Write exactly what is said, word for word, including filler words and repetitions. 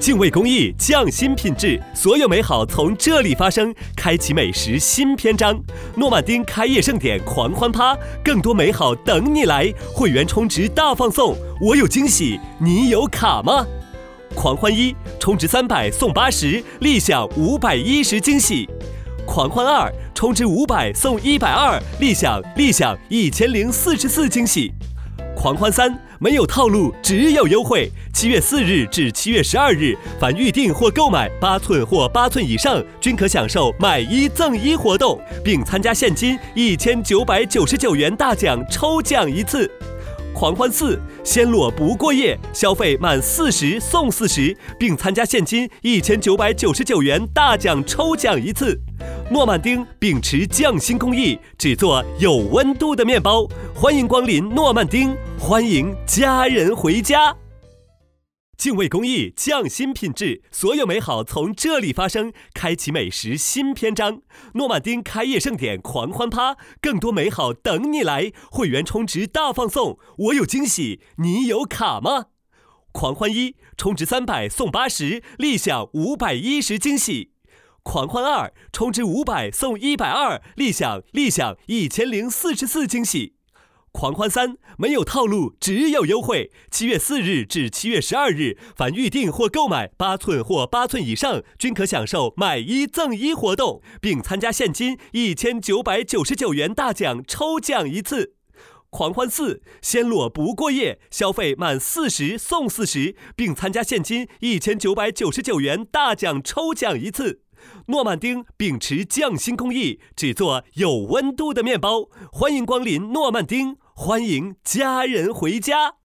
敬畏工艺，匠心品质，所有美好从这里发生。开启美食新篇章，诺曼丁开业盛典狂欢趴，更多美好等你来。会员充值大放送，我有惊喜，你有卡吗？狂欢一，充值三百送八十，立享五百一十惊喜。狂欢二，充值五百送一百二，立享立享一千零四十四惊喜。狂欢三，没有套路，只有优惠。七月四日至七月十二日，凡预订或购买八寸或八寸以上，均可享受买一赠一活动，并参加现金一千九百九十九元大奖抽奖一次。狂欢四，鲜裸不过夜，消费满四十送四十，并参加现金一千九百九十九元大奖抽奖一次。诺曼丁秉持匠心工艺，制作有温度的面包。欢迎光临诺曼丁，欢迎家人回家。敬畏工艺，匠心品质，所有美好从这里发生。开启美食新篇章，诺曼丁开业盛典狂欢趴，更多美好等你来。会员充值大放送，我有惊喜，你有卡吗？狂欢一，充值三百送八十，立享五百一十惊喜。狂欢二，充值五百送一百二，立享立享一千零四十四惊喜。狂欢三，没有套路，只有优惠。七月四日至七月十二日，凡预订或购买八寸或八寸以上，均可享受买一赠一活动，并参加现金一千九百九十九元大奖抽奖一次。狂欢四，鲜裸不过夜，消费满四十送四十，并参加现金一千九百九十九元大奖抽奖一次。诺曼丁秉持匠心工艺，制作有温度的面包。欢迎光临诺曼丁，欢迎家人回家。